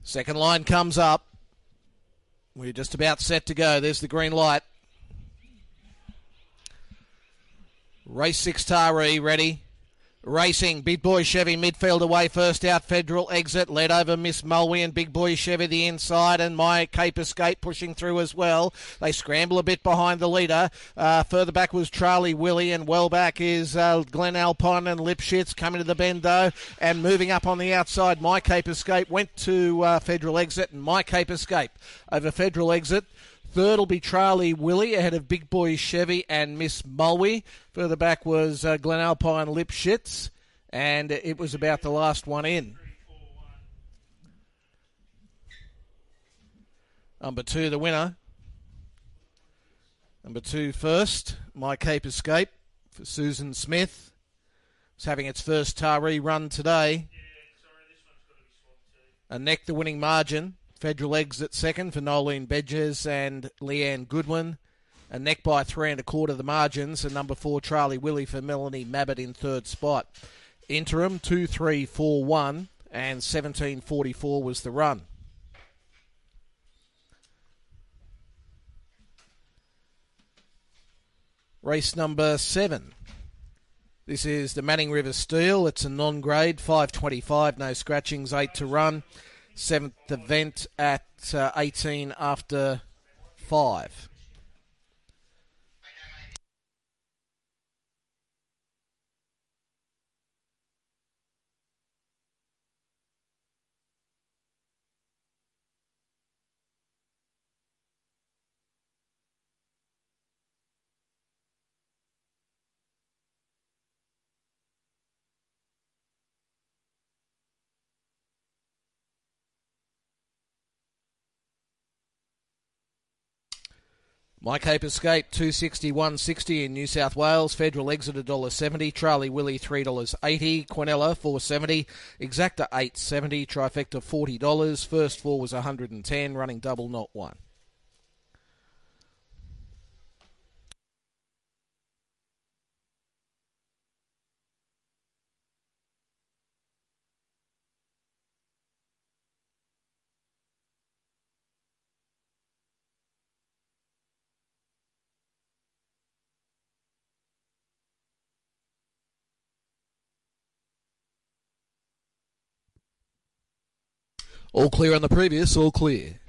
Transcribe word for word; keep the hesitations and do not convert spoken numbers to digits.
Second line comes up. We're just about set to go. There's the green light. Race six Taree ready. Racing, Big Boy Chevy midfield away, first out Federal Exit, led over Miss Mulwey and Big Boy Chevy the inside, and My Cape Escape pushing through as well. They scramble a bit behind the leader. Uh, further back was Charlie Willie, and well back is uh, Glen Alpine and Lipschitz coming to the bendo, and moving up on the outside. My Cape Escape went to uh, Federal Exit, and My Cape Escape over Federal Exit. Third will be Charlie Willie ahead of Big Boy Chevy and Miss Mulwey. Further back was uh, Glen Alpine Lipschitz, and it was about the last one in. Number two, the winner. Number two first, My Cape Escape for Susan Smith. It's having its first Taree run today. A neck the winning margin. Federal Exit second for Nolene Bedges and Leanne Goodwin. A neck by three and a quarter the margins. And number four, Charlie Willie for Melanie Mabbott in third spot. Interim, two three four one and seventeen forty-four was the run. Race number seven. This is the Manning River Steel. It's a non-grade, five twenty-five, no scratchings, eight to run. Seventh event at uh, eighteen after five. My Cape Escape, two sixty, one sixty in New South Wales. Federal Exit, one dollar seventy. Charlie Willie, three dollars eighty. Quinella, four dollars seventy. Exacta, eight dollars seventy. Trifecta, forty dollars. First four was one hundred ten. Running double, not one. All clear on the previous, all clear.